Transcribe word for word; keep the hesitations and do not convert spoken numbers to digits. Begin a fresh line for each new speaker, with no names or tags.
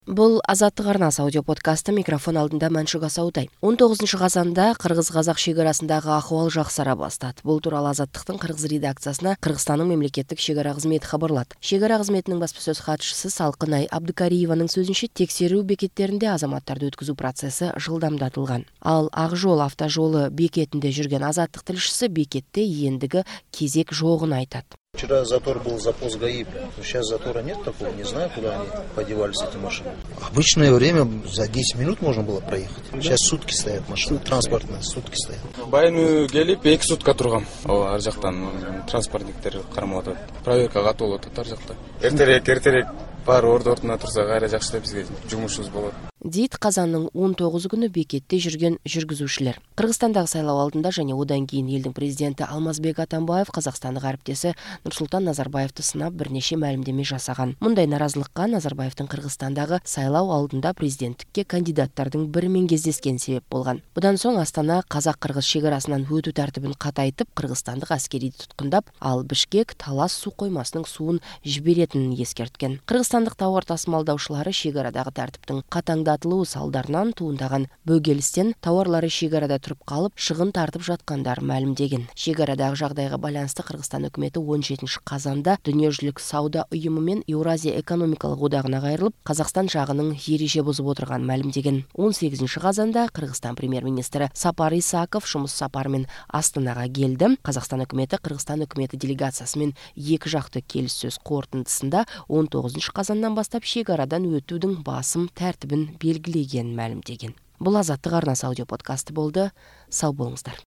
Бұл Азаттық арнасы аудиоподкасты, микрофон алдында Мәншүк Асаутай. он тоғызыншы қазанда қырғыз-қазақ шекарасындағы ахуал жақсара бастады. Бұл туралы Азаттықтың қырғыз редакциясына Қырғызстанның мемлекеттік шекара қызметі хабарлады. Шекара қызметінің баспасөз хатшысы Салқынай Абдыкариеваның сөзінше, тексеру бекеттерінде азаматтарды өткізу процесі жылдамдатылған. Ал Ақжол автожолы бекетінде жүрген Азаттық тілшісі бекетте ендігі кезек жоғын айтады.
Вчера затор был за пост ГАИ, сейчас затора нет такого, не знаю, куда они подевались, эти машины. Обычное время за десять минут можно было проехать. Сейчас сутки стоят машины, транспортные, сутки стоят.
Байыны келип эки сутка тургам. Ар жактан транспортниктер кармап атат. Проверкага катылып атат ар жакта. Эртерээк, эртерээк бар орду ортуна турса кайра жакшы эле бизге жумушубуз болот.
Дейт қазанның он тоғызы күні бекетте жүрген жүргізушілер. Қырғызстандағы сайлау алдында және одан кейін елдің президенті Алмазбек Атамбаев қазақстандық әріптесі Нұрсұлтан Назарбаевты сынап бірнеше мәлімдеме жасаған. Мұндай наразылыққа Назарбаевтың Қырғызстандағы сайлау алдында президенттікке кандидаттардың бірімен кездескен себеп болған. Бұдан соң Астана қазақ-қырғыз шекарасынан өту тәртібін қатайтып, қырғызстандық әскери тұтқындап, ал Бішкек Талас су қоймасының суын жіберетінін ескерткен. Қырғызстандық тауар тасымалдаушылары шекарадағы тәртіптің қатаңда атылуы салдарынан туындаған бөгелістен тауарлары шекарада тұрып қалып, шығын тартып жатқандар мәлімдеген. Шекарадағы жағдайға байланысты Қырғызстан үкіметі он жетінші қазанда дүниежүзілік сауда ұйымы мен Еуразия экономикалық одағына қайрылып, Қазақстан жағының ереже бұзып отырған мәлімдеген. он сегізінші қазанда Қырғызстан премьер-министрі Сапар Исаков жұмыс сапарымен Астанаға келді. Қазақстан үкіметі Қырғызстан үкіметі делегациясымен екі жақты келіссөз қорытындысында он тоғызыншы қазаннан бастап шекарадан өтудің басым тәртібін белгілеген мәлімдеген. Бұл Азаттық арнасы аудиоподкасты болды. Сау болыңыздар.